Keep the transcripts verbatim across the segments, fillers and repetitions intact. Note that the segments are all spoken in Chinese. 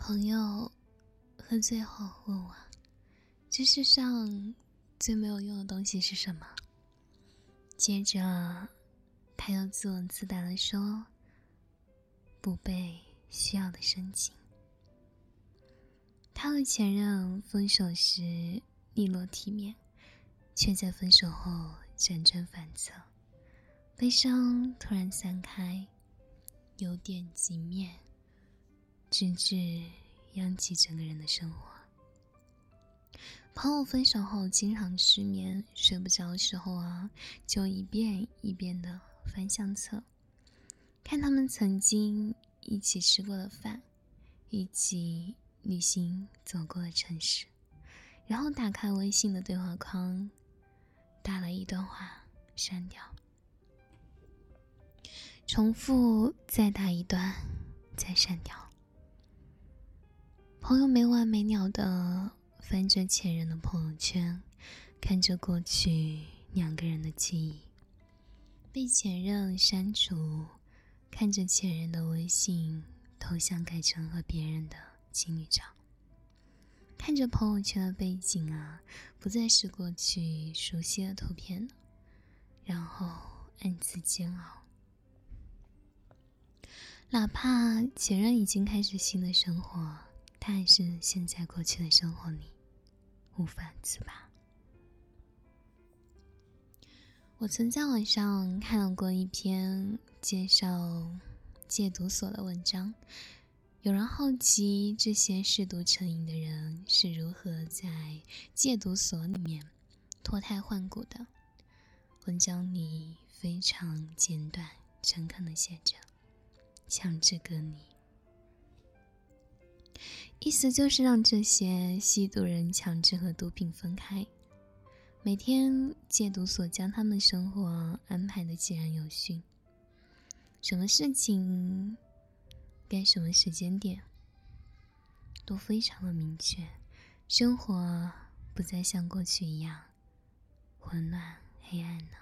朋友喝醉后问我，这世上最没有用的东西是什么？接着他又自问自答地说，不被需要的深情。他和前任分手时利落体面，却在分手后辗转反侧，悲伤突然散开，有点寂灭，直至殃及整个人的生活。朋友分手后经常失眠，睡不着的时候啊，就一遍一遍的翻相册，看他们曾经一起吃过的饭，一起旅行走过的城市，然后打开微信的对话框，打了一段话删掉，重复再打一段再删掉。朋友没完没了的翻着前任的朋友圈，看着过去两个人的记忆被前任删除，看着前任的微信头像改成和别人的情侣照，看着朋友圈的背景啊，不再是过去熟悉的图片了，然后暗自煎熬。哪怕前任已经开始新的生活，他还是陷在过去的生活里无法自拔。我曾在网上看到过一篇介绍戒毒所的文章，有人好奇这些嗜毒成瘾的人是如何在戒毒所里面脱胎换骨的。文章里非常简短诚恳地写着，强制隔离，意思就是让这些吸毒人强制和毒品分开，每天戒毒所将他们生活安排得井然有序，什么事情该什么时间点都非常的明确，生活不再像过去一样混乱黑暗了。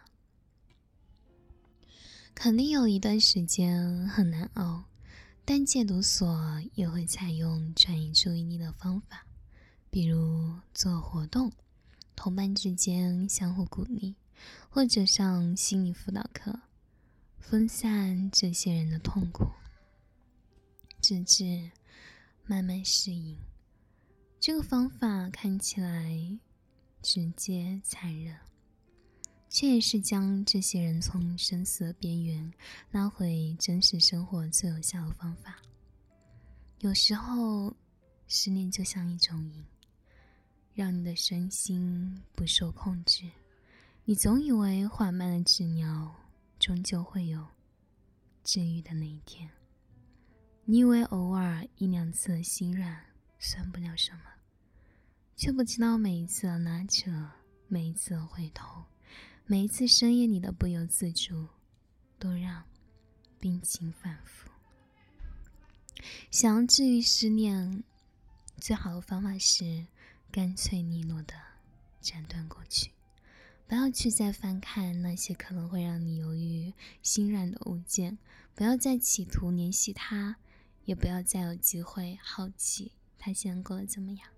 肯定有一段时间很难熬，但戒毒所也会采用转移注意力的方法，比如做活动，同伴之间相互鼓励，或者上心理辅导课，分散这些人的痛苦，直至慢慢适应。这个方法看起来直接残忍，却也是将这些人从生死的边缘拉回真实生活最有效的方法。有时候失恋就像一种瘾，让你的身心不受控制，你总以为缓慢的治疗终究会有治愈的那一天，你以为偶尔一两次的心软算不了什么，却不知道每一次的拉扯，每一次的回头，每一次深夜里的不由自主，都让病情反复。想要治愈失恋，最好的方法是干脆利落的斩断过去，不要去再翻看那些可能会让你犹豫心软的物件，不要再企图联系他，也不要再有机会好奇他现在过得怎么样。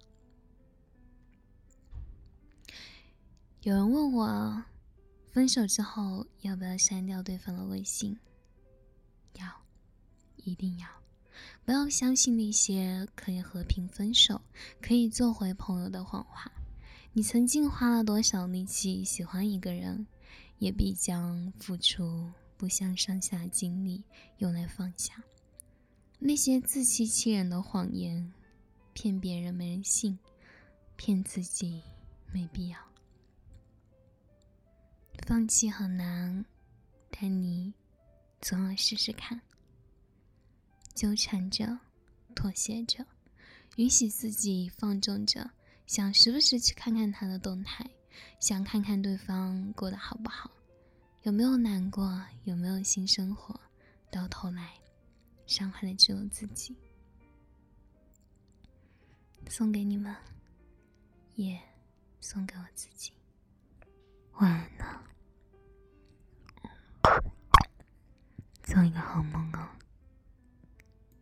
有人问我，分手之后要不要删掉对方的微信？要，一定要。不要相信那些可以和平分手，可以做回朋友的谎话。你曾经花了多少力气喜欢一个人，也必将付出不相上下的精力用来放下。那些自欺欺人的谎言，骗别人没人信，骗自己没必要。放弃很难，但你总要试试看。纠缠着，妥协着，允许自己放纵着，想时不时去看看他的动态，想看看对方过得好不好，有没有难过，有没有新生活，到头来伤害的只有自己。送给你们，也送给我自己。晚安了，做一个好梦哦。